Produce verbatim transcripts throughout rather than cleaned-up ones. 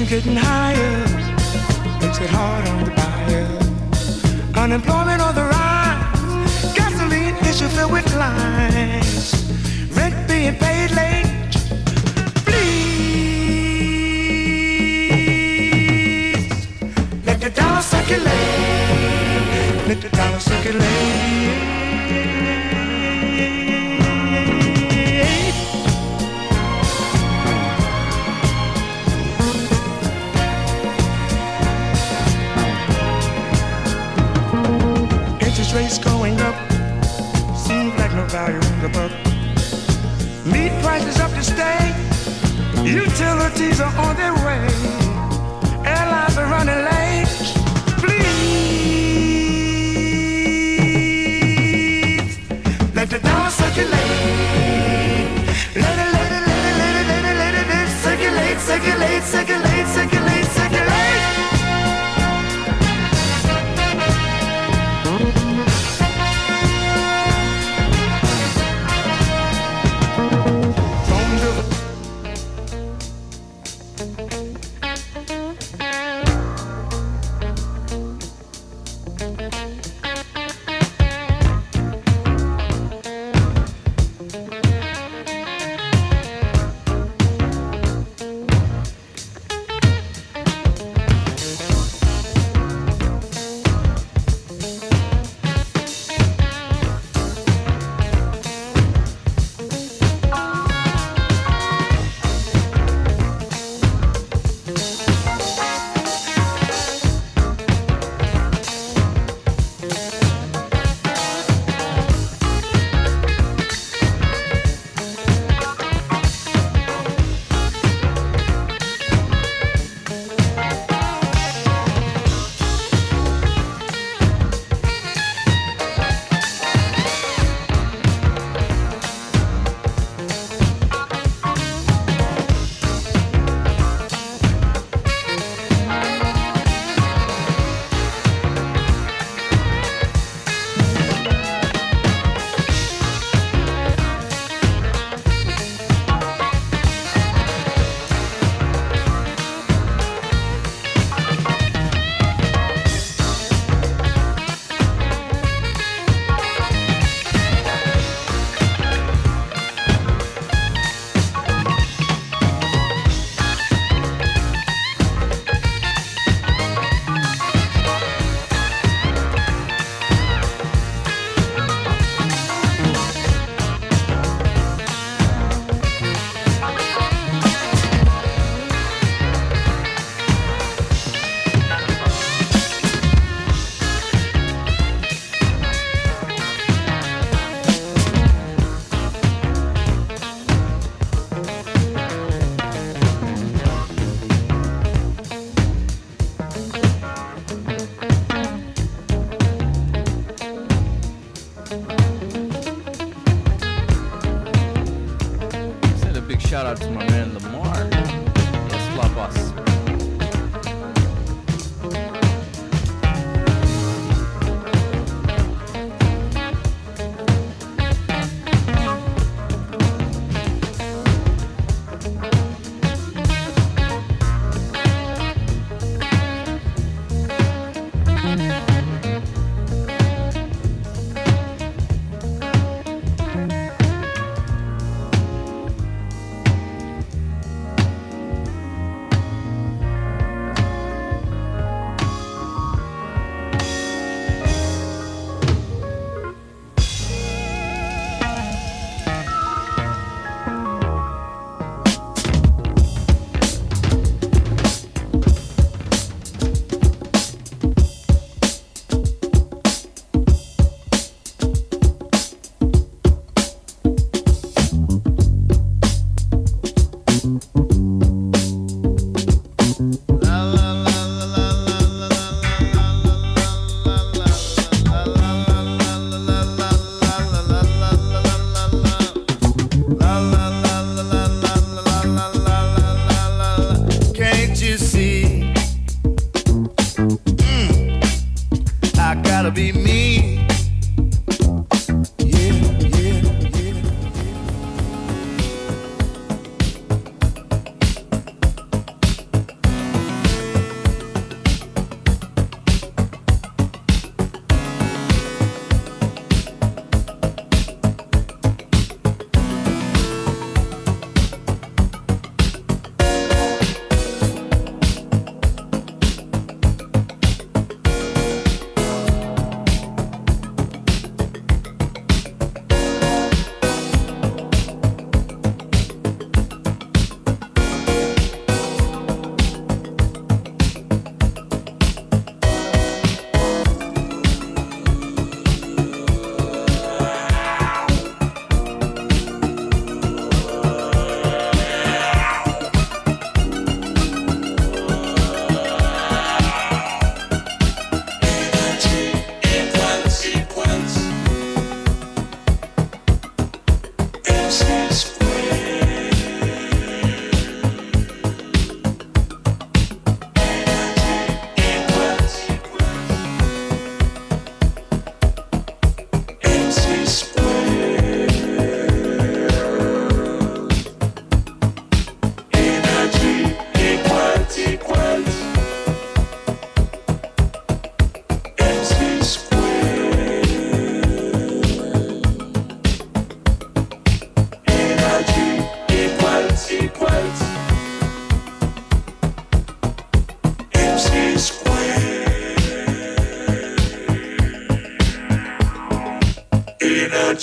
getting higher makes it hard on the buyer. Unemployment on the rise, gasoline issue filled with lines, rent being paid late. Please let the dollar circulate, let the dollar circulate. Rates going up, seems like no value in the buck. Meat prices up to stay, utilities are on their way, airlines are running late. Please let the dollar circulate, let it, let it, let it, let it, let it, let it, let it circulate, circulate, circulate, circulate, circulate.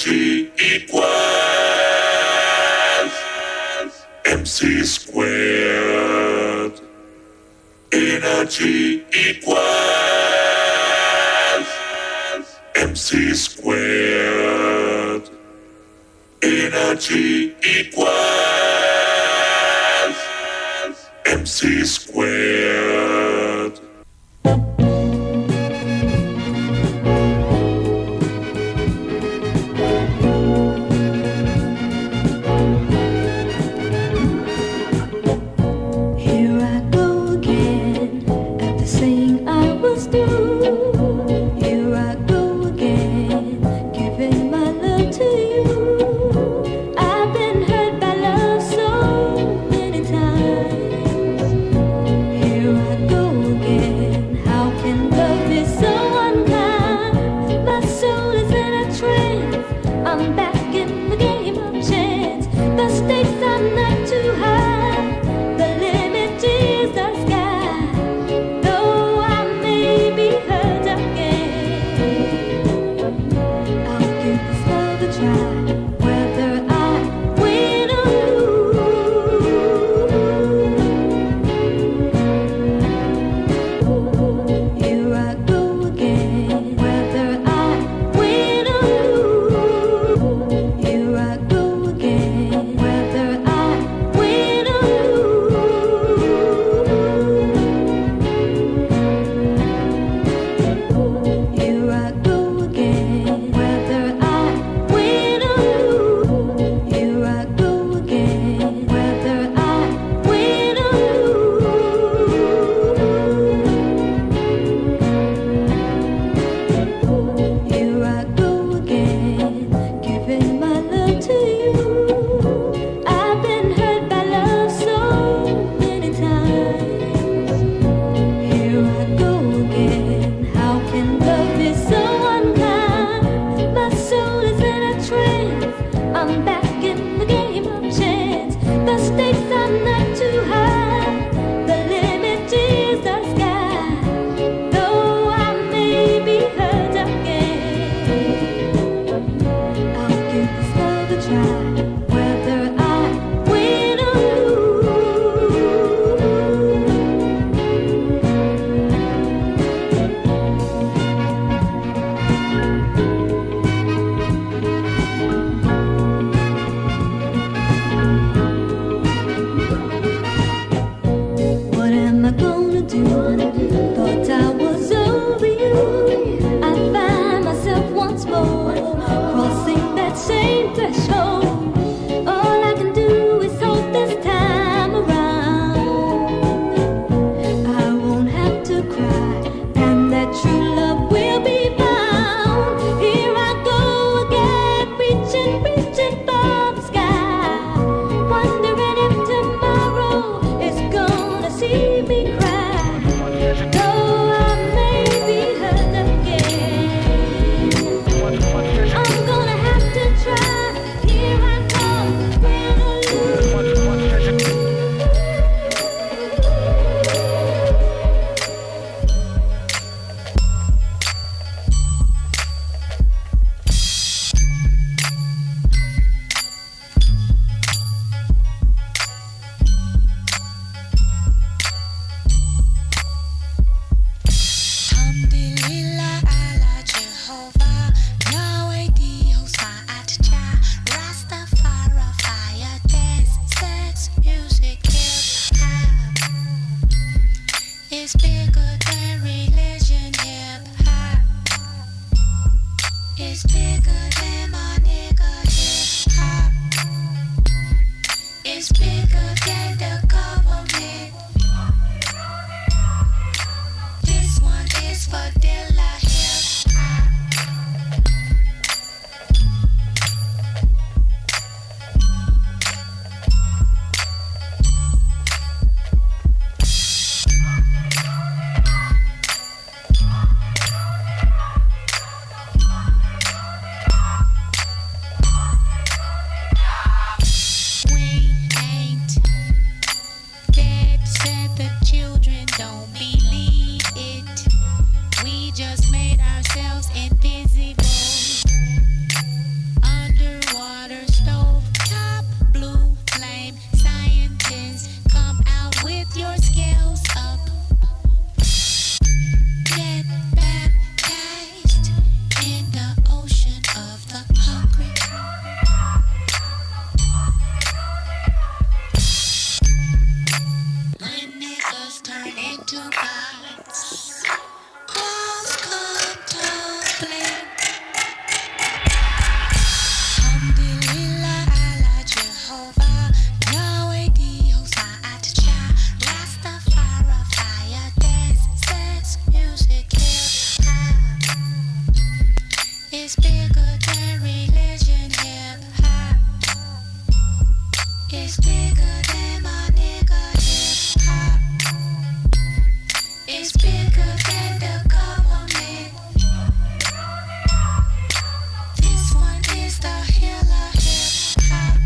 Energy equals M C squared. Energy equals M C squared. Energy equals M C squared. Ain't It's bigger than my nigga hip hop. It's bigger than the government. This one is the hill of hip hop.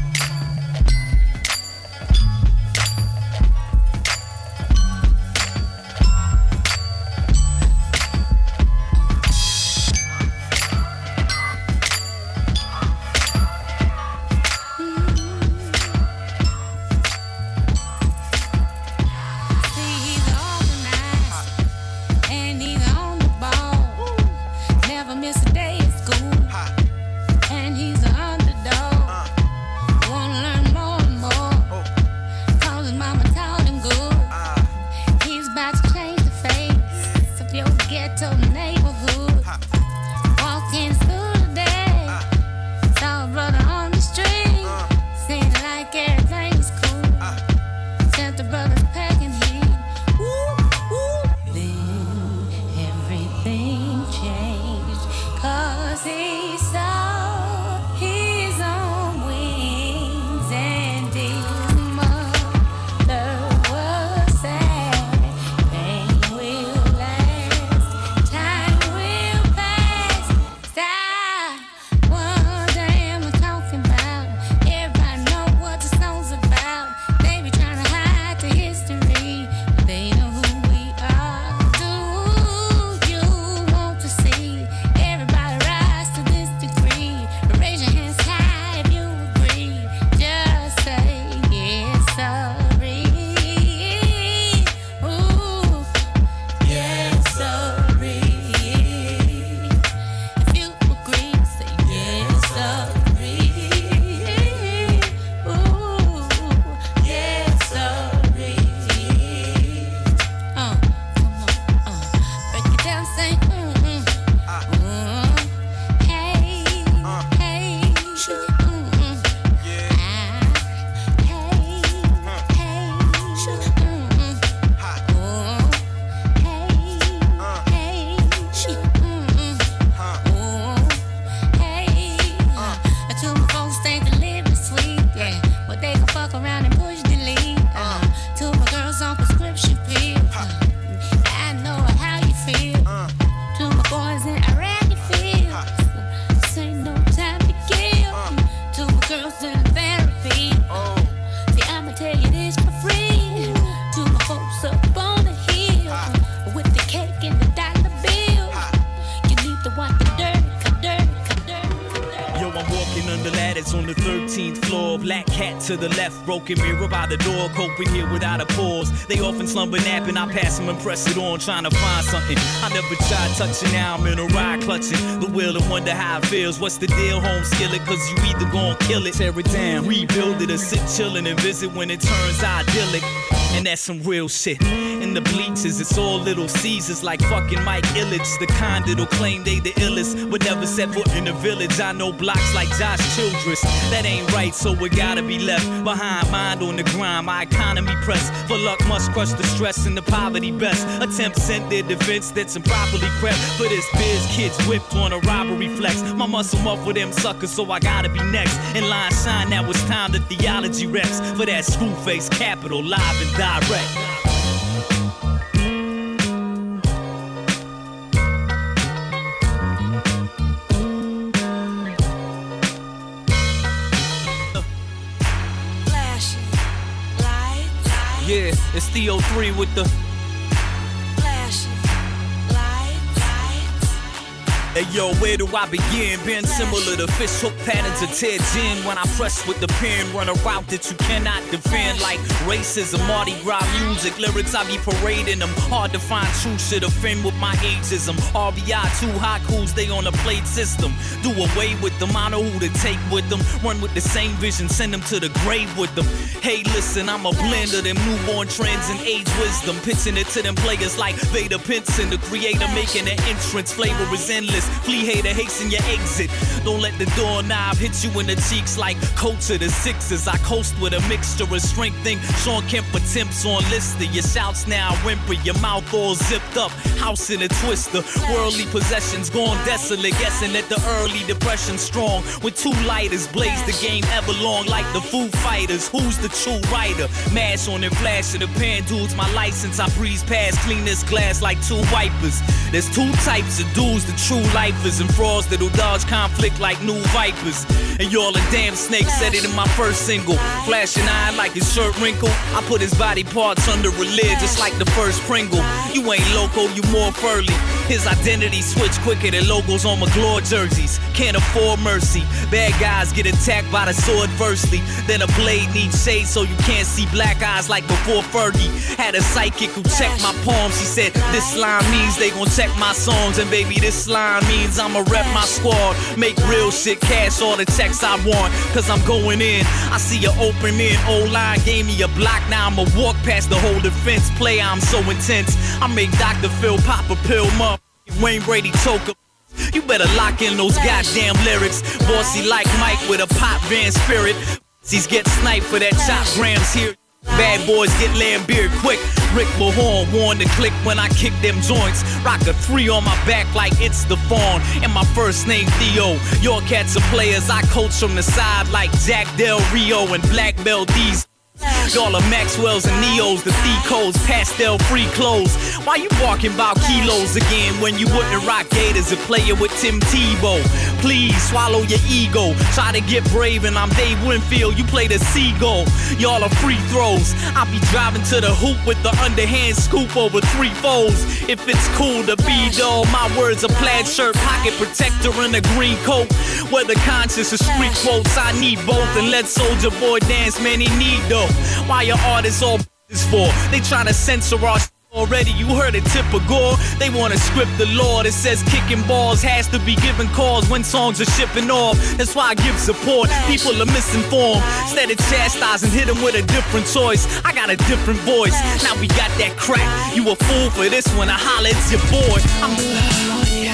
To the left, broken mirror by the door, coping here without a pause. They often slumber napping, I pass them and press it on, trying to find something. I never tried touching, now I'm in a ride clutching the wheel and wonder how it feels. What's the deal, home skillet? Cause you either gon' kill it, tear it down, rebuild it, or sit chillin' and visit when it turns idyllic. And that's some real shit. In the bleachers, it's all little Caesars like fucking Mike Ilitch. The kind that'll claim they the illest, but never set foot in the village. I know blocks like Josh Childress. That ain't right, so it gotta be left behind. Mind on the grind, my economy pressed. For luck must crush the stress and the poverty best. Attempts sent their defense that's improperly prepped. For this biz, kids whipped on a robbery flex. My muscle muff for them suckers, so I gotta be next. In line shine, now it's time to theology reps. For that screw face capital, live and direct. Yeah, it's Theo three with the flashing lights. Hey yo, where do I begin? Been similar to fish hook patterns of Ted Gin. When I press with the pen, run a route that you cannot defend. Like racism, Mardi Gras music, lyrics I be parading them. Hard to find true shit, offend with my ageism. R B I two haikus, they on a plate system. Do away with them, I know who to take with them. Run with the same vision, send them to the grave with them. Hey listen, I'm a blend of them newborn trends and age wisdom. Pitching it to them players like Vader Pinson, the creator making an entrance. Flavor is endless, Flee hater, hasten your exit. Don't let the doorknob hit you in the cheeks like coach of the Sixers. I coast with a mixture of strength and Sean Kemp attempts on Lister. Your shouts now whimper, your mouth all zipped up. House in a twister. Worldly possessions gone desolate. Guessing that the early depression strong. With two lighters blaze the game ever long like the Foo Fighters. Who's the true writer? Mash on and flash of the pan dudes. My license, I breeze past. Clean this glass like two wipers. There's two types of dudes, the true lifers and frauds that'll dodge conflict like new vipers. And y'all a damn snake, said it in my first single. Flashing eye like his shirt wrinkle. I put his body parts under a lid just like the first Pringle. You ain't loco, you more furly. His identity switch quicker than logos on McGlaw jerseys. Can't afford mercy. Bad guys get attacked by the sword firstly. Then a blade needs shade so you can't see black eyes like before Fergie. Had a psychic who checked my palms. She said, this line means they gon' check my songs. And baby, this line means I'ma rep my squad. Make real shit, cash all the checks I want. Cause I'm going in. I see you opening. O-line gave me a block. Now I'ma walk past the whole defense. Play, I'm so intense. I make Doctor Phil pop a pill, mother. Wayne Brady choke up. You better lock in those goddamn lyrics. Bossy like Mike with a pop band spirit. He's get sniped for that chop grams here. Bad boys get lambeard quick. Rick Mahorn warned to click when I kick them joints. Rock a three on my back like it's the fawn. And my first name Theo. Your cats are players I coach from the side like Jack Del Rio and Black Belt D's. Y'all are Maxwell's and Neos, the thief codes, pastel free clothes. Why you barking about kilos again when you wouldn't rock Gators and play it with Tim Tebow? Please swallow your ego. Try to get brave and I'm Dave Winfield. You play the seagull. Y'all are free throws. I'll be driving to the hoop with the underhand scoop over three foes. If it's cool to be dull, my words a plaid shirt, pocket protector, and a green coat. Whether conscious or street quotes, I need both. And let Soulja Boy dance, man, he need though. Why your artists all is for? They tryna censor our sh- already. You heard it, Tipper Gore. They wanna script the law that says kicking balls has to be given calls when songs are shipping off. That's why I give support. People are misinformed. Instead of chastising, hit them with a different choice. I got a different voice. Now we got that crack. You a fool for this one. I holla, it's your boy. I'm oh, yeah.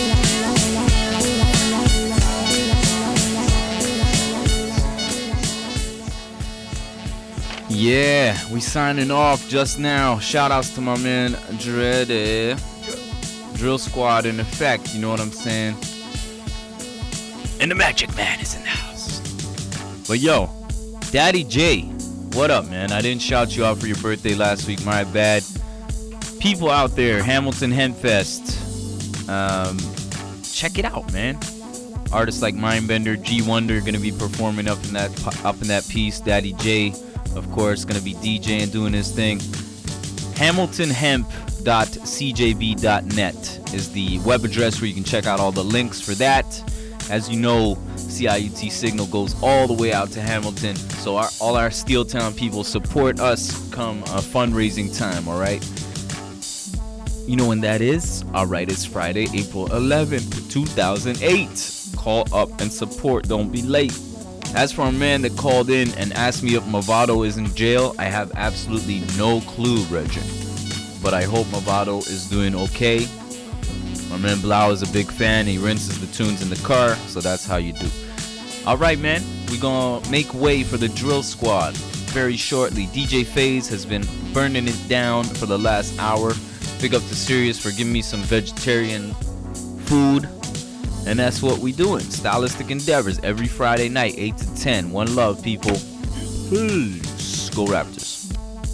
Yeah, we signing off just now. Shout outs to my man Dread. Drill Squad in effect, you know what I'm saying? And the Magic Man is in the house. But yo, Daddy J, what up, man? I didn't shout you out for your birthday last week, my bad. People out there, Hamilton Hempfest, um, check it out, man. Artists like Mindbender, G Wonder gonna be performing up in that up in that piece. Daddy J, of course, gonna be DJing, doing his thing. hamilton hemp dot c j b dot net is the web address where you can check out all the links for that. As you know, C I U T Signal goes all the way out to Hamilton, so our, all our Steel Town people support us come uh, fundraising time, all right? You know when that is? All right, it's Friday, April eleventh, two thousand eight. Call up and support, don't be late. As for a man that called in and asked me if Movado is in jail, I have absolutely no clue, Regin. But I hope Movado is doing okay. My man Blau is a big fan. He rinses the tunes in the car, so that's how you do. Alright, man. We're gonna make way for the Drill Squad very shortly. D J FaZe has been burning it down for the last hour. Big up to Sirius for giving me some vegetarian food. And that's what we doing. Stylistic Endeavors every Friday night, eight to ten. One love, people. Peace. Go Raptors.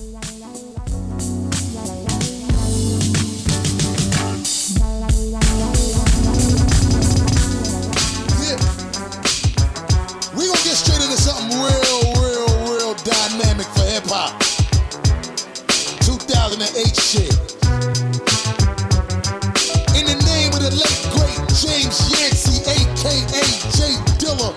Yeah. We gonna get straight into something real, real, real dynamic for hip-hop. two thousand eight shit. In the name of the late, great James Yancey, a k a. J Dilla.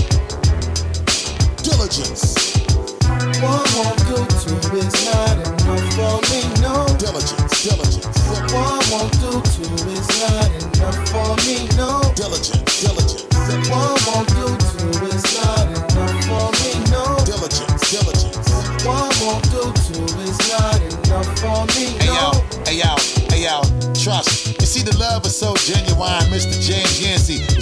Diligence. One won't do, two is not enough for me, no. Diligence, diligence. One won't do, two is not enough for me, no. Diligence, diligence. One won't do, two is not enough for me, no. Diligence, diligence. One won't do, two is not enough for me, no. Hey yo, hey yo, hey yo, trust. You see the love is so genuine, Mister J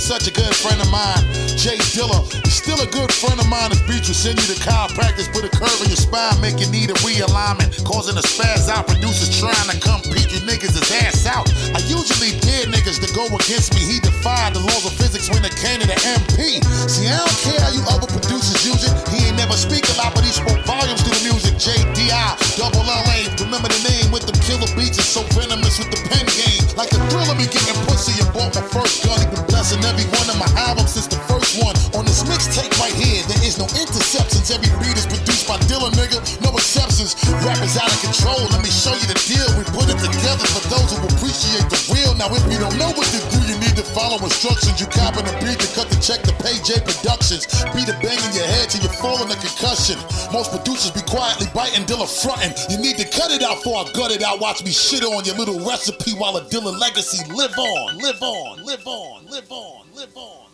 such a good friend of mine. Jay Dilla, he's still a good friend of mine. His beats will send you to chiropractic, put a curve in your spine, make you need a realignment, causing a spaz out. Producers trying to come peek your niggas' ass out. I usually dare niggas to go against me. He defied the laws of physics when it came to the M P. See, I don't care how you other producers use it. He ain't never speak a lot, but he spoke volumes through the music. J D I, double L A, remember the name with the killer beats. It's so venomous with the pen game. Like the thrill of me getting pussy and bought my first gun. He been blessing every one of my albums since the first one. On this mixtape right here, there is no interceptions. Every beat is produced by Dilla, nigga, no exceptions. Rappers out of control, let me show you the deal. We put it together for those who appreciate the real. Now if you don't know what to do, you need to follow instructions. You cop in a beat to cut the check to pay J Productions. Beat a bang in your head till you're falling a concussion. Most producers be quietly biting, Dilla frontin'. You need to cut it out before I gut it out. Watch me shit on your little recipe while a Dilla legacy live on, live on, live on, live on, live on.